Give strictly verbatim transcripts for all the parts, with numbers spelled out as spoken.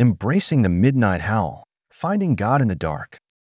Embracing the midnight howl, finding God in the dark.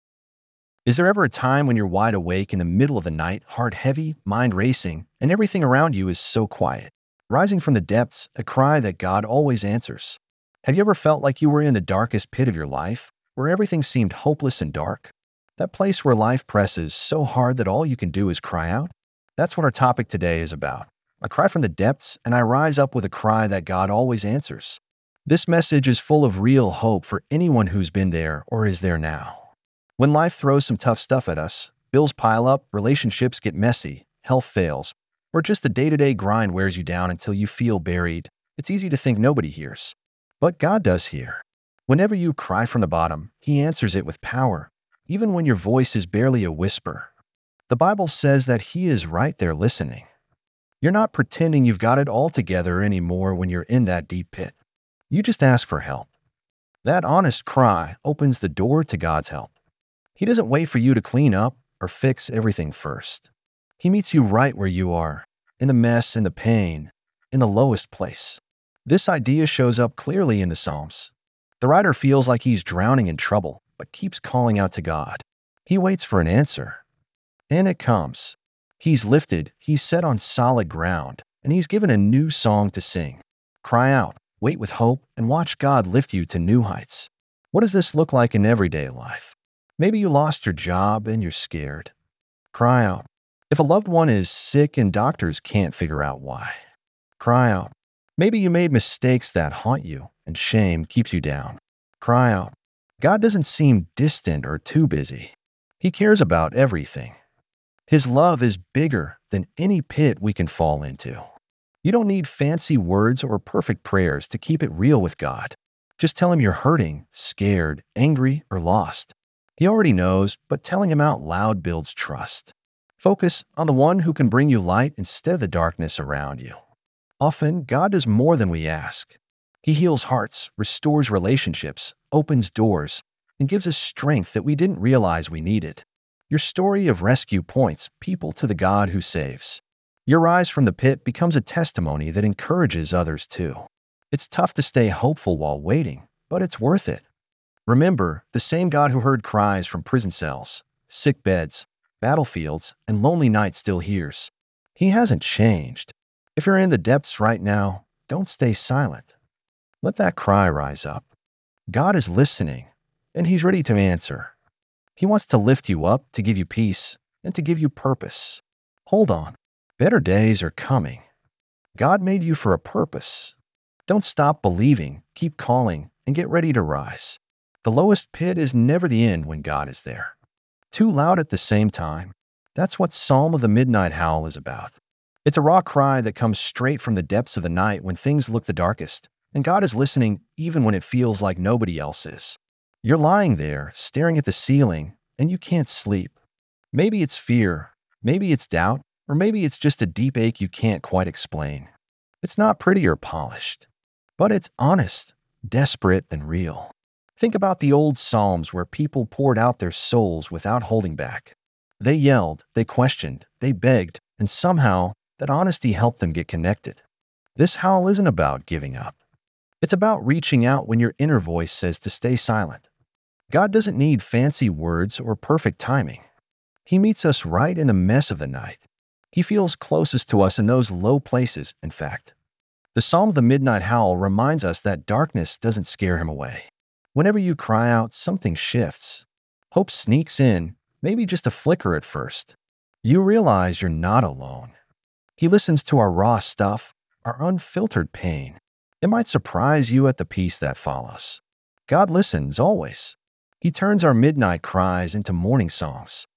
Is there ever a time when you're wide awake in the middle of the night, heart heavy, mind racing, and everything around you is so quiet? Rising from the depths, a cry that God always answers. Have you ever felt like you were in the darkest pit of your life, where everything seemed hopeless and dark? That place where life presses so hard that all you can do is cry out? That's what our topic today is about. I cry from the depths, and I rise up with a cry that God always answers. This message is full of real hope for anyone who's been there or is there now. When life throws some tough stuff at us, bills pile up, relationships get messy, health fails, or just the day-to-day grind wears you down until you feel buried, it's easy to think nobody hears. But God does hear. Whenever you cry from the bottom, He answers it with power, even when your voice is barely a whisper. The Bible says that He is right there listening. You're not pretending you've got it all together anymore when you're in that deep pit. You just ask for help. That honest cry opens the door to God's help. He doesn't wait for you to clean up or fix everything first. He meets you right where you are, in the mess, in the pain, in the lowest place. This idea shows up clearly in the Psalms. The writer feels like he's drowning in trouble, but keeps calling out to God. He waits for an answer. And it comes. He's lifted, he's set on solid ground, and he's given a new song to sing. Cry out. Wait with hope and watch God lift you to new heights. What does this look like in everyday life? Maybe you lost your job and you're scared. Cry out. If a loved one is sick and doctors can't figure out why, cry out. Maybe you made mistakes that haunt you and shame keeps you down. Cry out. God doesn't seem distant or too busy. He cares about everything. His love is bigger than any pit we can fall into. You don't need fancy words or perfect prayers to keep it real with God. Just tell Him you're hurting, scared, angry, or lost. He already knows, but telling Him out loud builds trust. Focus on the one who can bring you light instead of the darkness around you. Often, God does more than we ask. He heals hearts, restores relationships, opens doors, and gives us strength that we didn't realize we needed. Your story of rescue points people to the God who saves. Your rise from the pit becomes a testimony that encourages others too. It's tough to stay hopeful while waiting, but it's worth it. Remember, the same God who heard cries from prison cells, sick beds, battlefields, and lonely nights still hears. He hasn't changed. If you're in the depths right now, don't stay silent. Let that cry rise up. God is listening, and He's ready to answer. He wants to lift you up, to give you peace, and to give you purpose. Hold on. Better days are coming. God made you for a purpose. Don't stop believing, keep calling, and get ready to rise. The lowest pit is never the end when God is there. Too loud at the same time. That's what Psalm of the Midnight Howl is about. It's a raw cry that comes straight from the depths of the night when things look the darkest, and God is listening even when it feels like nobody else is. You're lying there, staring at the ceiling, and you can't sleep. Maybe it's fear, maybe it's doubt, or maybe it's just a deep ache you can't quite explain. It's not pretty or polished, but it's honest, desperate, and real. Think about the old Psalms where people poured out their souls without holding back. They yelled, they questioned, they begged, and somehow that honesty helped them get connected. This howl isn't about giving up. It's about reaching out when your inner voice says to stay silent. God doesn't need fancy words or perfect timing. He meets us right in the mess of the night. He feels closest to us in those low places, in fact. The Psalm of the Midnight Howl reminds us that darkness doesn't scare Him away. Whenever you cry out, something shifts. Hope sneaks in, maybe just a flicker at first. You realize you're not alone. He listens to our raw stuff, our unfiltered pain. It might surprise you at the peace that follows. God listens always. He turns our midnight cries into morning songs.